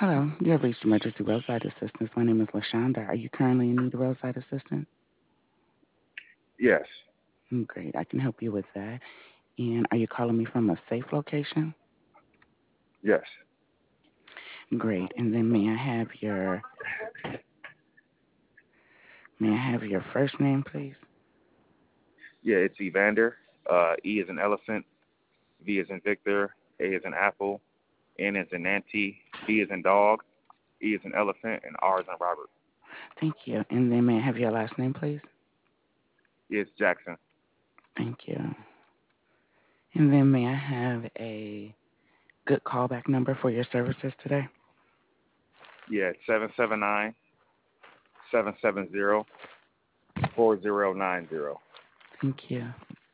Hello, you have reached emergency roadside assistance. My name is LaShonda. Are you currently in need of roadside assistance? Yes, Great, I can help you with that. And are you calling me from a safe location? yes. Great. And then may I have your first name, please? Yeah, it's Evander. E is an elephant, V is in Victor, A is an apple, N is in Nancy, D is in dog, E is an elephant, and R is in Robert. Thank you. And then may I have your last name, please? E is Jackson. Thank you. And then may I have a good callback number for your services today? Yeah, it's 779-770-4090. Thank you.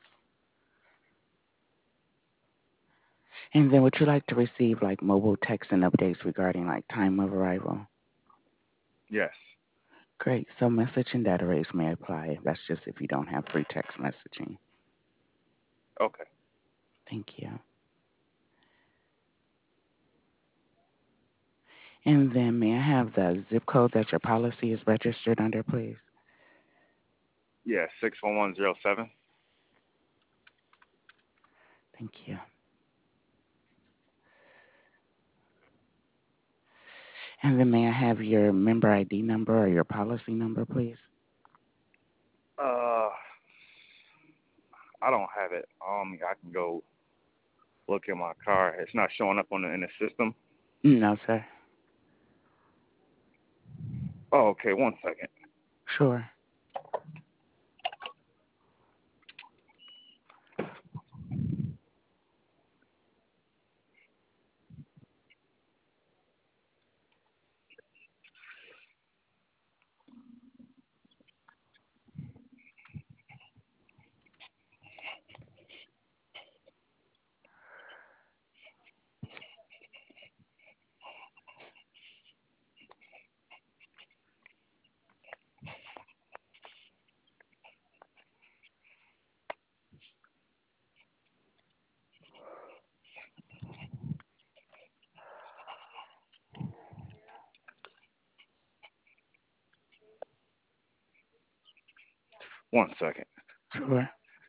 And then would you like to receive like mobile text and updates regarding like time of arrival? Yes. Great. So message and data rates may apply. That's just if you don't have free text messaging. Okay. Thank you. And then may I have the zip code that your policy is registered under, please? Yeah, 61107. Thank you. And then may I have your member ID number or your policy number, please? Uh, I don't have it. I can go look in my car. It's not showing up in the system. No, sir. Oh, okay. One second. Sure. One second. Sure.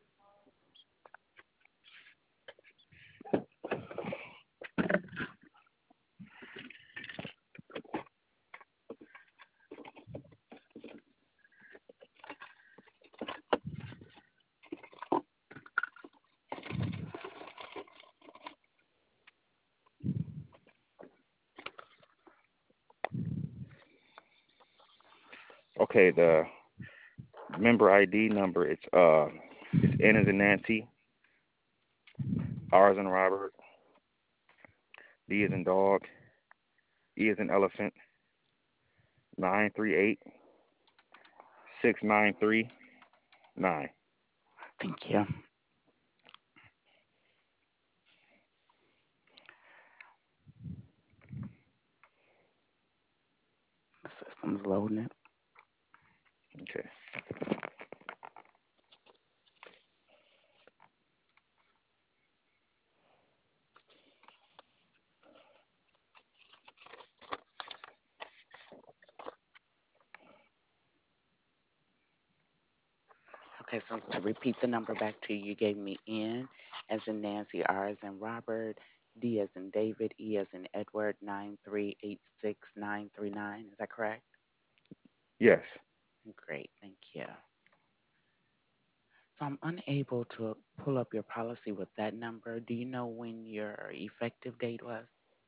Okay, the member ID number. It's N as in Nancy, R as in Robert, D as in dog, E as in elephant, 938-693-9. Thank you. The system's loading it. Okay. Okay, so to repeat the number back to you, you gave me N as in Nancy, R as in Robert, D as in David, E as in Edward, 9386939. Is that correct? Yes. Great, thank you. So I'm unable to pull up your policy with that number. Do you know when your effective date was?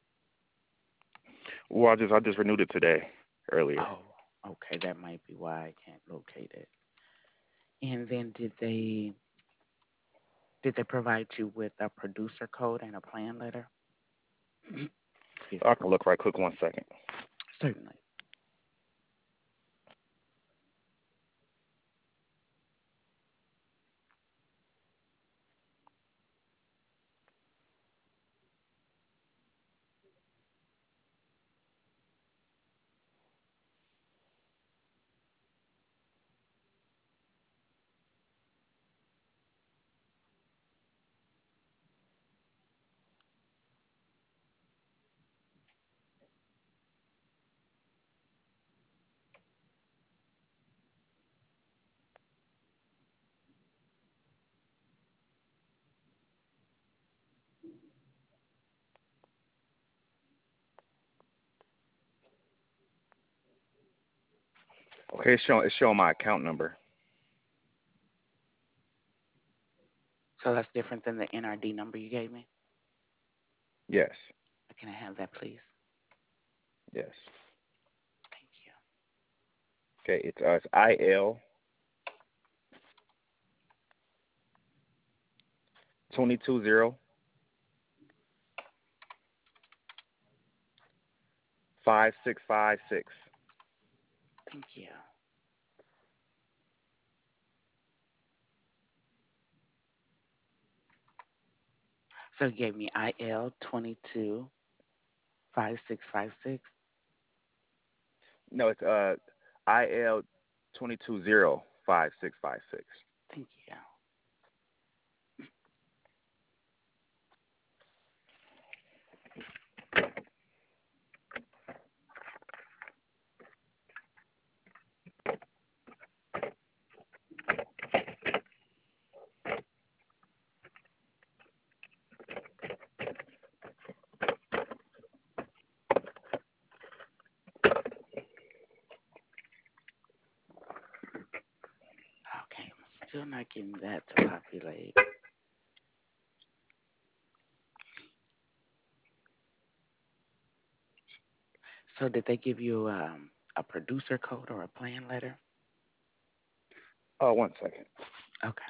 Well, I just renewed it today, earlier. Oh, okay, that might be why I can't locate it. And then did they provide you with a producer code and a plan letter? Excuse I me. can look right quick. 1 second. Certainly. Okay, it's showing my account number. So that's different than the NRD number you gave me. Yes, Can I have that, please? yes. Thank you. Okay, it's IL 2205656. Thank you. So you gave me IL 225656. No, it's IL 2205656. Thank you. Okay, I'm still not getting that to populate. So did they give you a producer code or a plan letter? Oh, 1 second. Okay.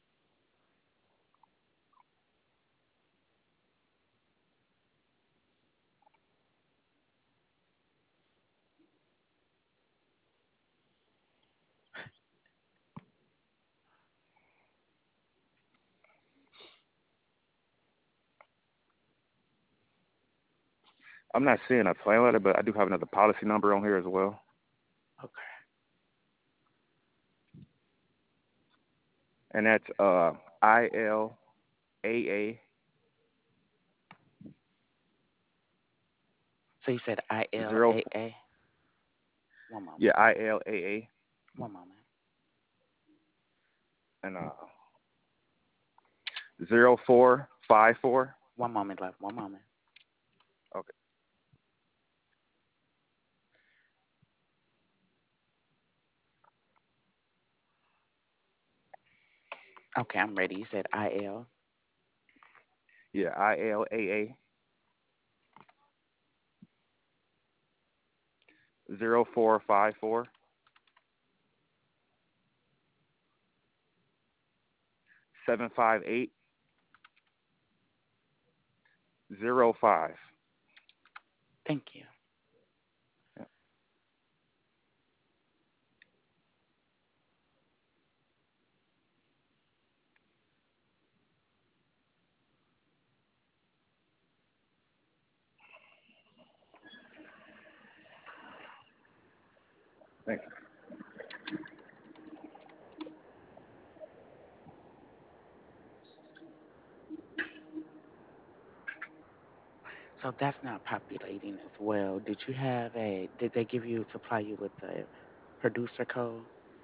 I'm not seeing a plan letter, but I do have another policy number on here as well, Okay. and that's ILAA So you said zero. ILAA. One Yeah, moment. ILAA, One moment. and 0454. One moment left. One moment. Okay. Okay, I'm ready. You said IL. Yeah, ILAA 0454 75805. Thank you. Yeah, thank you. So that's not populating as well. Did they give you, supply you with the producer code?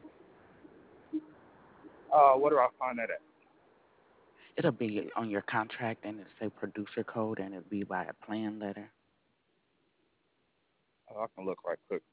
Where do I find that at? It'll be on your contract and it'll say producer code and it'll be by a plan letter. I can look right quick.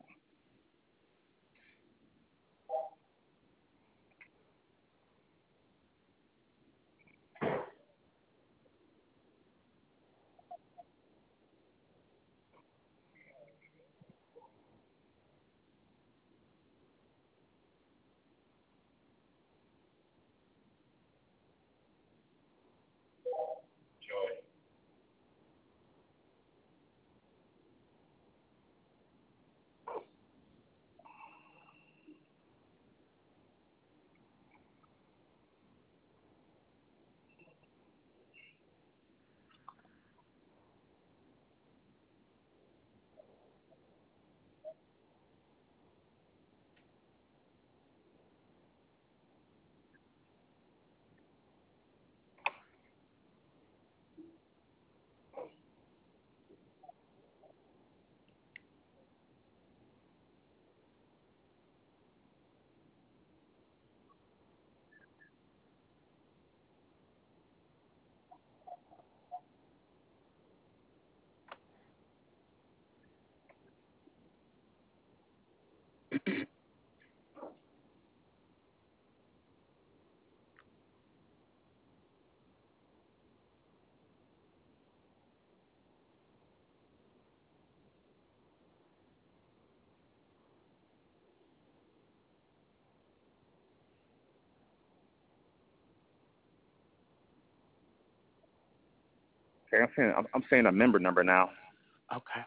Okay, I'm saying a member number now, Okay.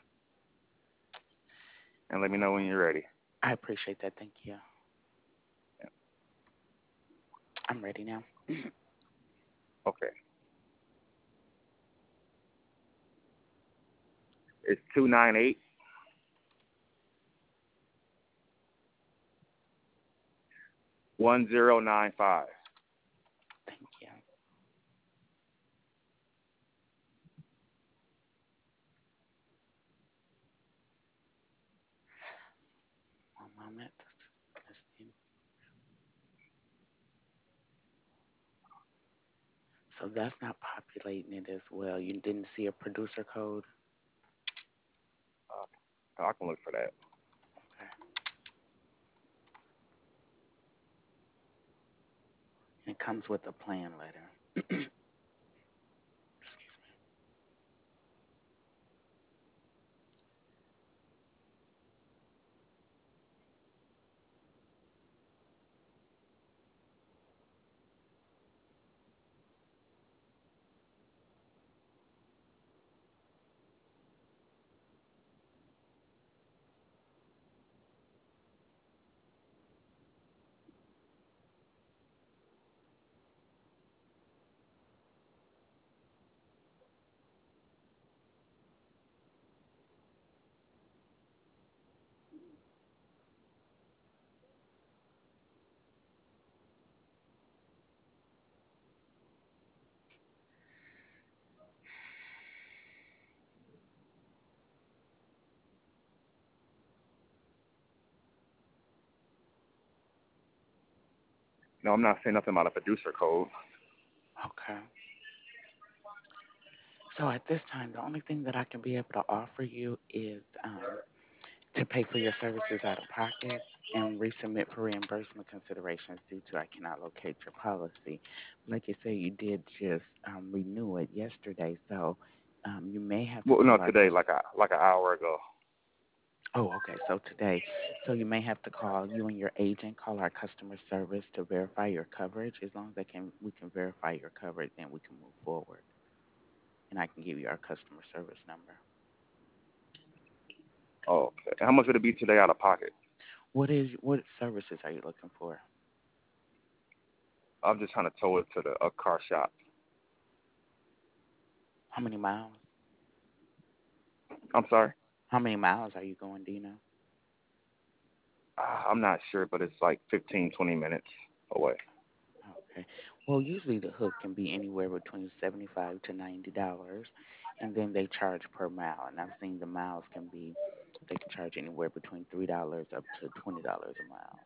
and let me know when you're ready. I appreciate that. Thank you. I'm ready now. Okay, it's 298-1095. Thank you. One moment. Let's see. So that's not populating it as well. You didn't see a producer code? I can look for that. Okay. It comes with a plan letter. Excuse me. No, I'm not saying nothing about a producer code. Okay. So at this time, the only thing that I can be able to offer you is to pay for your services out of pocket and resubmit for reimbursement considerations due to I cannot locate your policy. Like you say, you did just renew it yesterday, so you may have to Well, no, call our today, customer. like an hour ago. Oh, okay. So today, so you may have to call you and your agent, call our customer service to verify your coverage. As long as we can verify your coverage, then we can move forward, and I can give you our customer service number. Oh, okay. How much would it be today out of pocket? What services are you looking for? I'm just trying to tow it to a car shop. How many miles? I'm sorry. How many miles are you going, do you know? I'm not sure, but it's like 15, 20 minutes away. Okay. Well, usually the hook can be anywhere between $75 to $90, and then they charge per mile. And I've seen the miles can be, they can charge anywhere between $3 up to $20 a mile.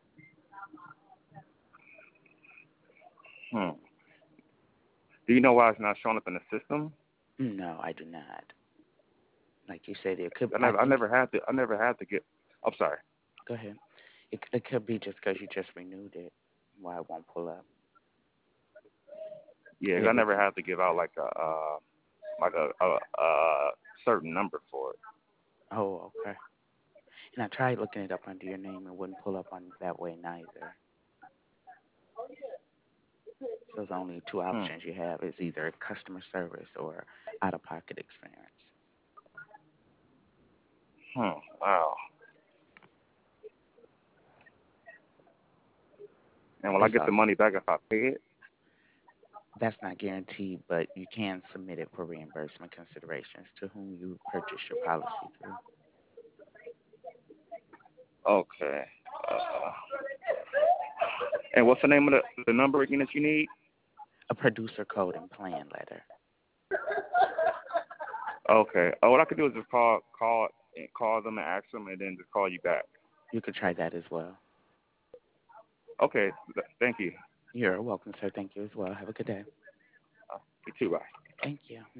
Hmm. Do you know why it's not showing up in the system? No, I do not. Like you said, it could. I I never, I think. never had to. I never had to get. I'm sorry. Go ahead. It could be just because you just renewed it. Why it won't pull up? Yeah, 'cause I It never isn't. had to give out like a certain number for it. Oh, okay. And I tried looking it up under your name. It wouldn't pull up on that way neither. So there's only two Hmm. options you have. It's either customer service or out-of-pocket experience. Hmm. Wow. And will I It's get the all money back if I pay it? That's not guaranteed, but you can submit it for reimbursement considerations to whom you purchased your policy through. Okay. And what's the name of the number again that you need? A producer code and plan letter. Okay. Oh, what I could do is just call them and ask them, and then just call you back. You could try that as well. Okay. Thank you. You're welcome, sir. Thank you as well. Have a good day. You too. Bye. Thank you.